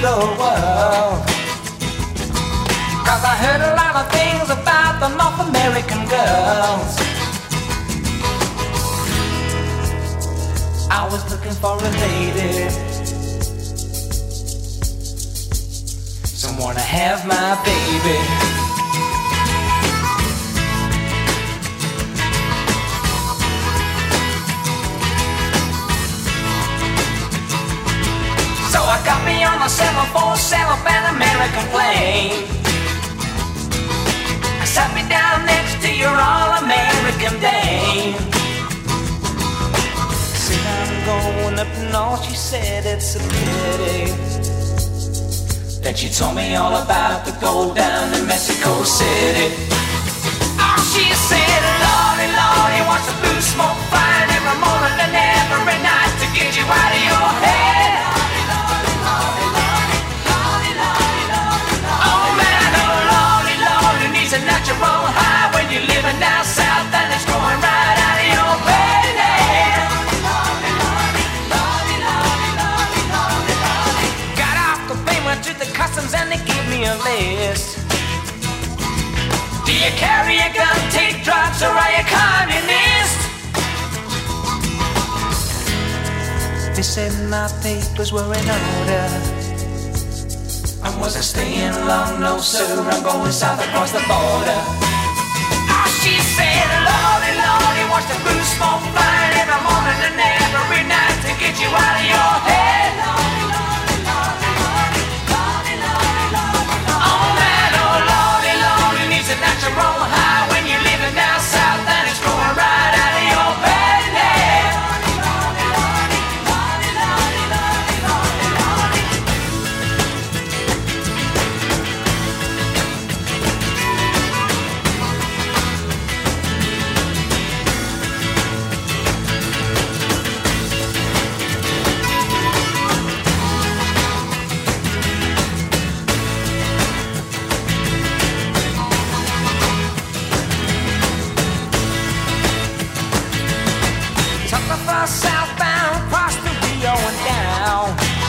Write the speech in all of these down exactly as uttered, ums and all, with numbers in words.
the world. Cause I heard a lot of things about the North American girls. I was looking for a lady, someone to have my baby. So I got me on a seven forty-seven Pan American plane. I sat me down next to your all-American dame. Said I'm going up north, she said it's a pity. Then she told me all about the gold down in Mexico City. Oh, she said, Lordy, Lordy, watch the blue smoke flying every morning and every night to get you out of your head. A natural high when you're living down south and it's growing right out of your belly. Got off the plane, went to the customs and they gave me a list. Do you carry a gun, take drugs, or are you a communist? They said my papers were in order. And was I staying long? No, sir, I'm going south across the border. Oh, she said, Lordy, Lordy, watch the blue smoke flying every morning and every night to get you out of your head. Lordy, Lordy, Lordy, Lordy, Lordy, Lordy, Lordy. Oh, man, oh, Lordy, Lordy, needs a natural high when you're living down south and it's growing right out of your belly. Southbound, across the Rio and down.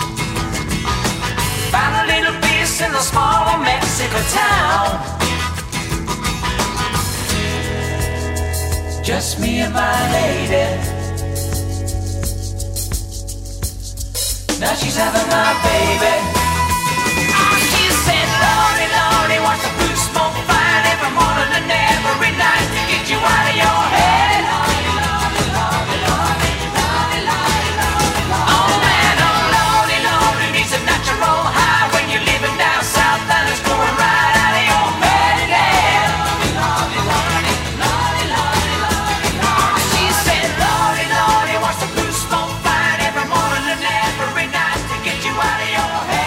Found a little piece in a small Mexico town. Just me and my lady. Now she's having my baby. Oh, she said, Lordy, Lordy, watch the blue smoke flying every morning and every night to get you out of your head. Lordy, Lordy, Lordy, Lordy. A natural high when you're living down south and it's going right out of your belly. Lordy, Lordy, Lordy, Lordy, Lordy, Lordy. She said, Lordy, Lordy, watch the blue smoke flying every morning and every night to get you out of your head.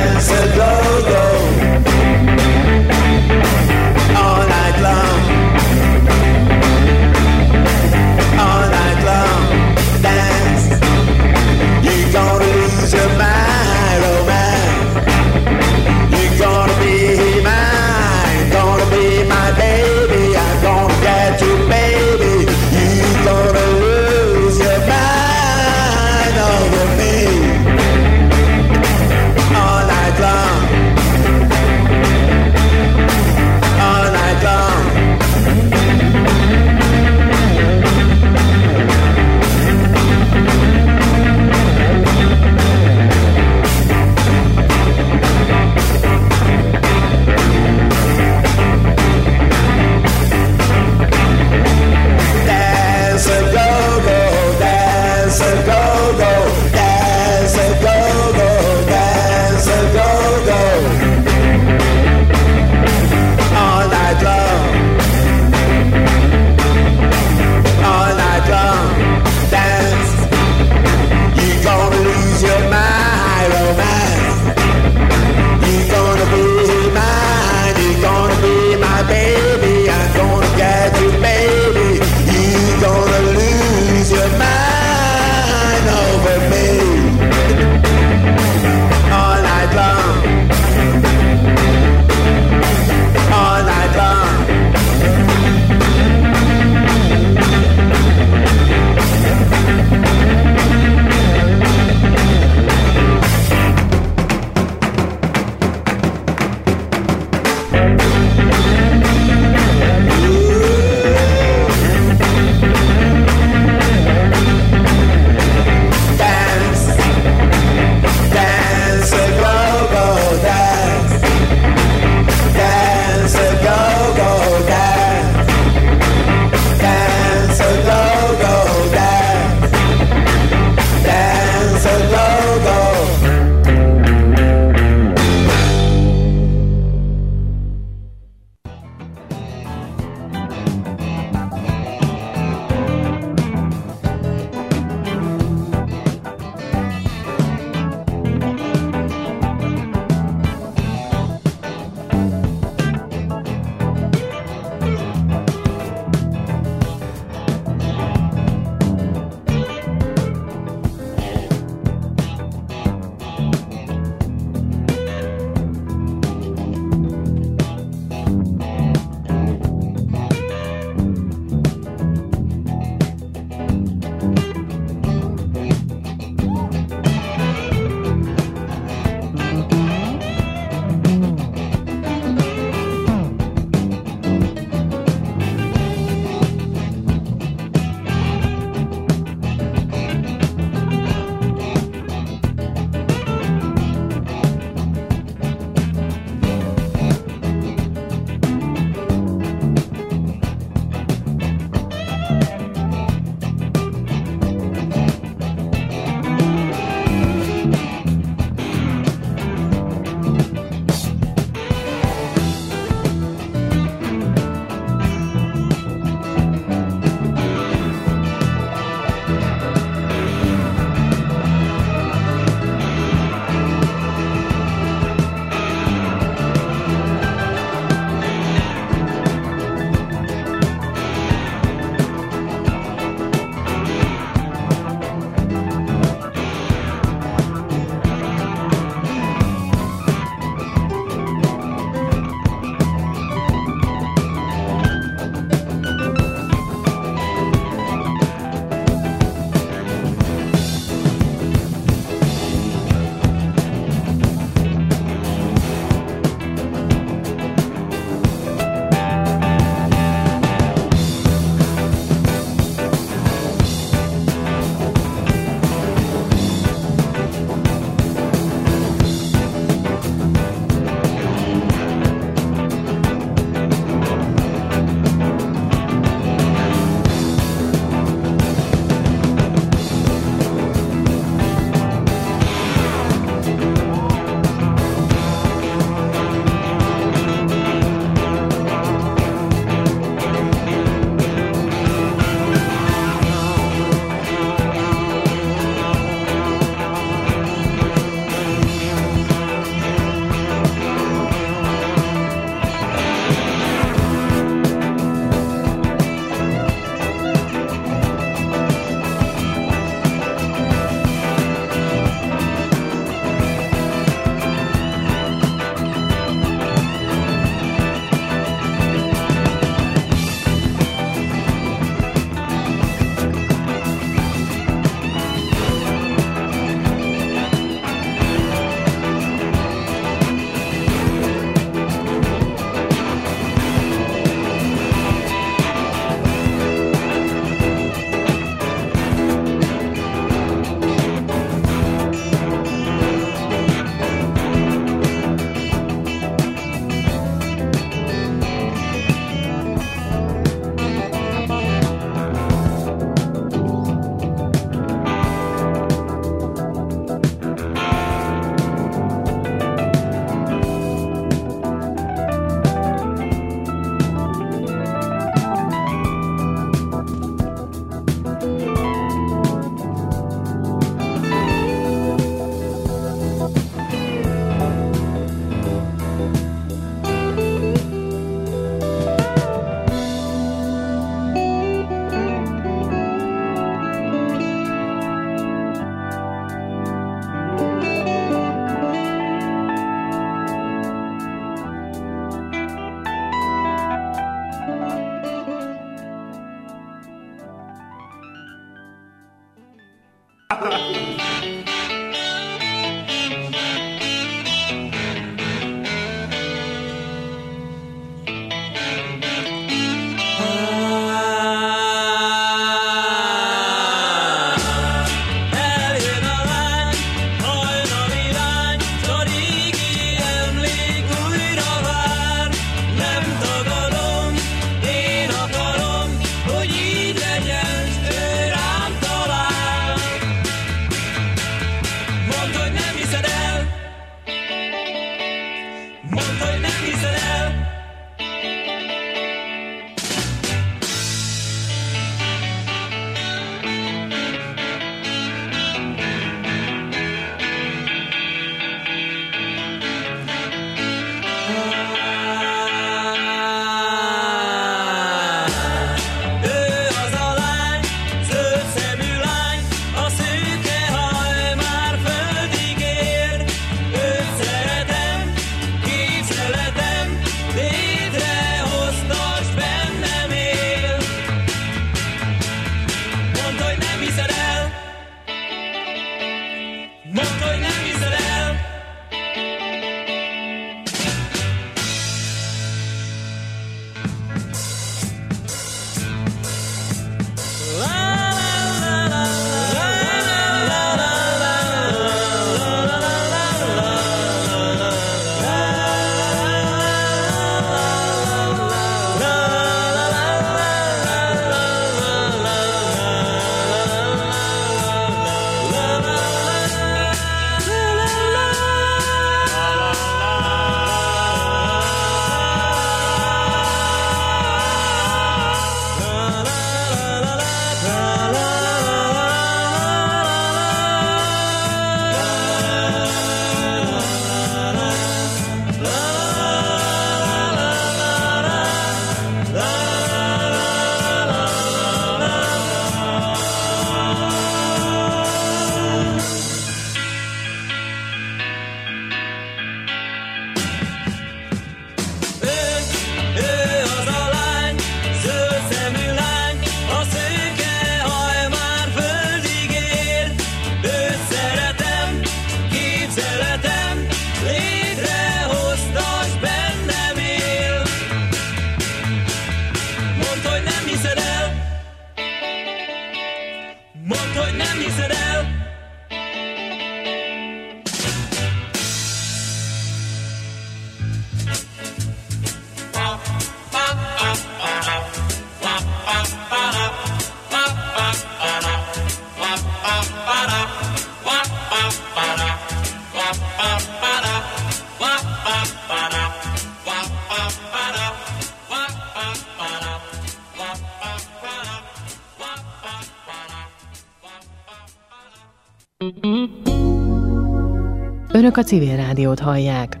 Önök a Civil Rádiót hallják.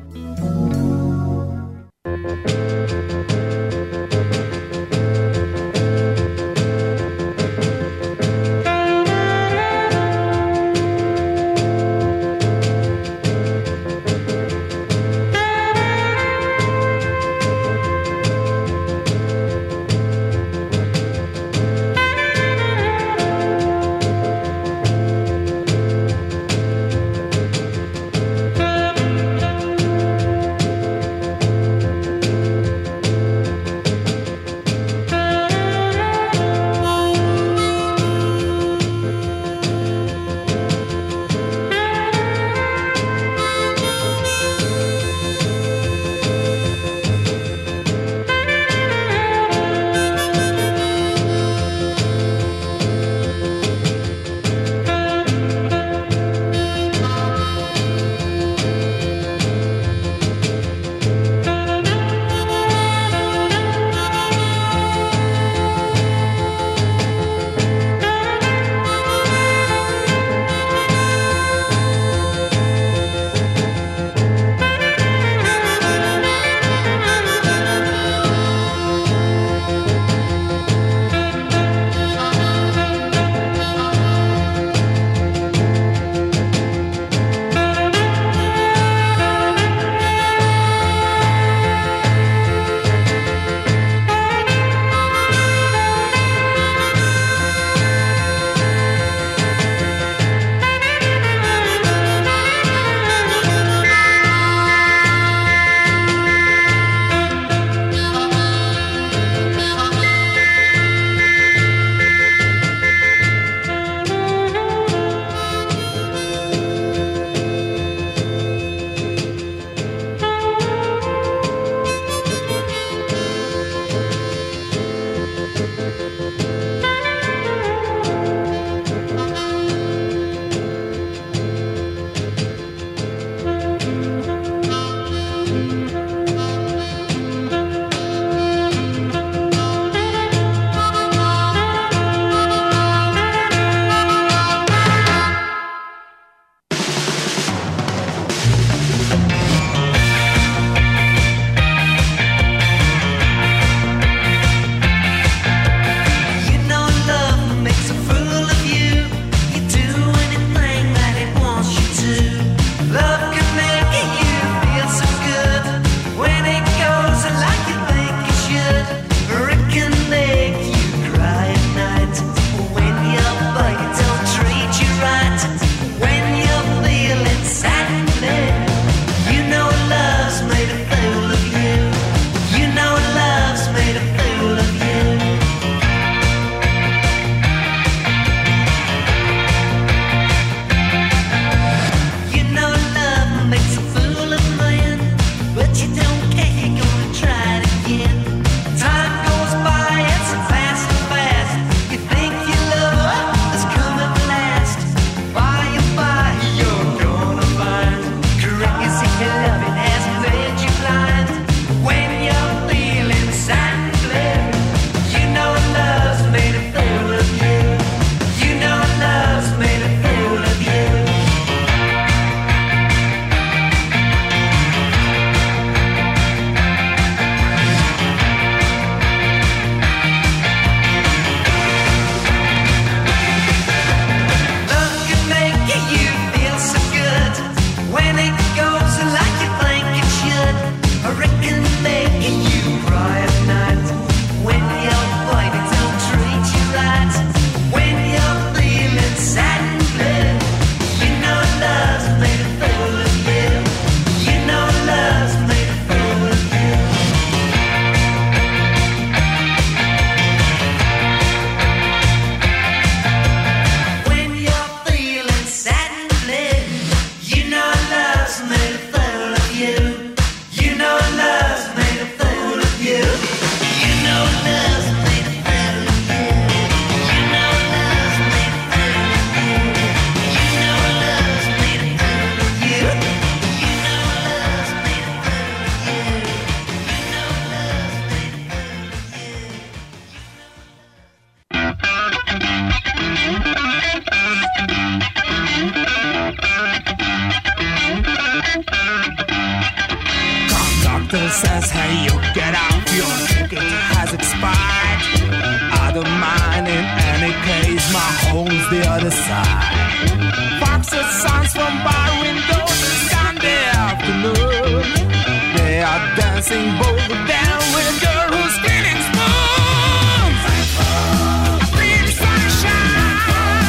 says, hey, you get out, your ticket has expired. I don't mind in any case, my home's the other side. Foxes sounds from bar windows on Sunday afternoon. They are dancing both of them with a girl who's spinning spoons. I feel the sunshine.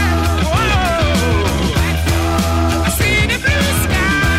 Whoa. I see the blue sky.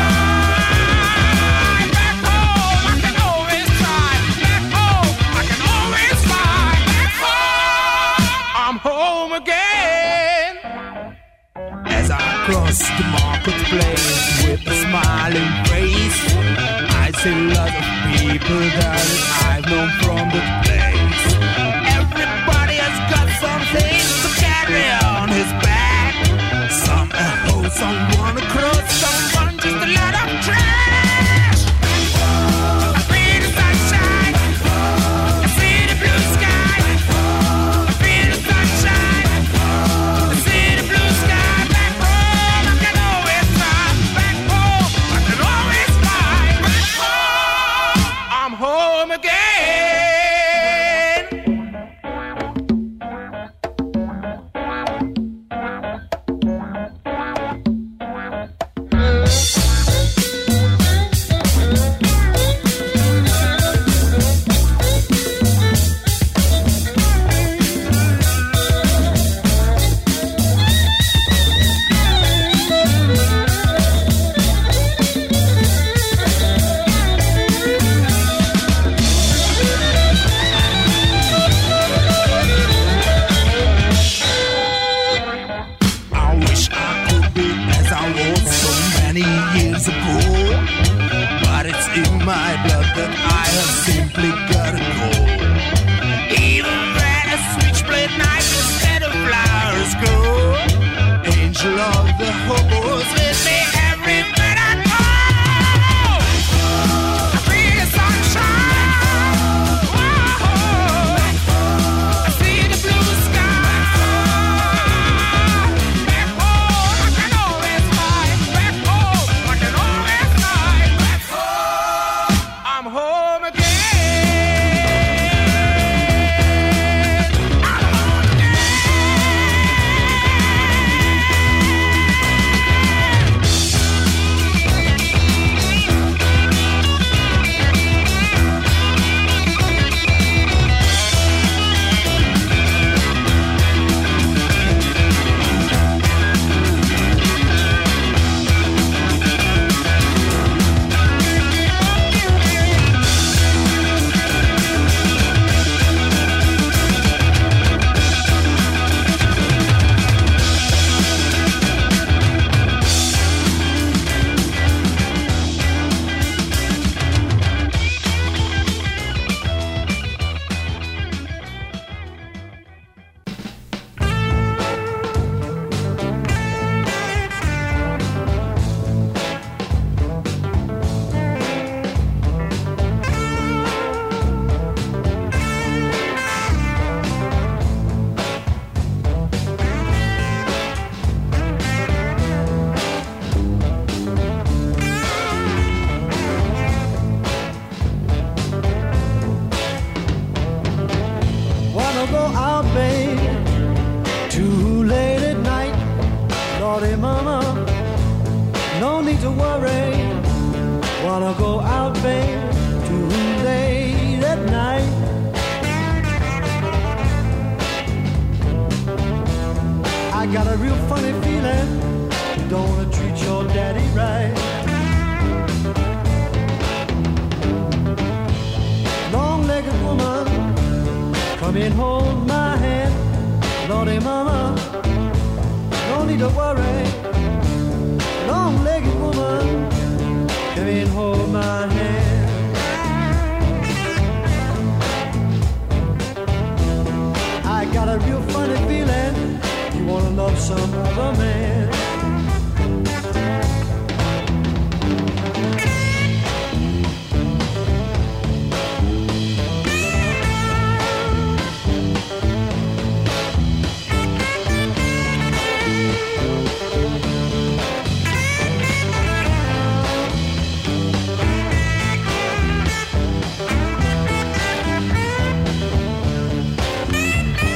Back home, I can always try. Back home, I can always fly. Back home, I'm home again. As I cross the marketplace with a smiling face, I see lots of people that I've known from the place. Everybody has got something to carry on his back. Some a hoe, someone a cross, someone just a lot of trash. I feel the sunshine, I see the blue sky. I feel the sunshine, I see the blue sky. Back home, I can always fly. Back home, I can always fly. Back home, I'm home again. I wish I could be as I was so many years ago, but it's in my blood that I have simply gotta go. Even when a switchblade knife instead of flowers grow, angel of the hobos with me everywhere I go. I feel the sunshine. Whoa. I see the blue sky. Back home, I can always fly. Back home, I can always fly. Back home, I'm home again. I'm home again. Wanna go out, babe, too late at night. Lordy mama, no need to worry. Wanna go out, babe, too late at night. I got a real funny feeling you don't wanna treat your daddy right. Long-legged woman, come and hold my hand. Lordy mama, no need to worry. Long-legged woman, come and hold my hand. I got a real funny feeling you wanna love some other man.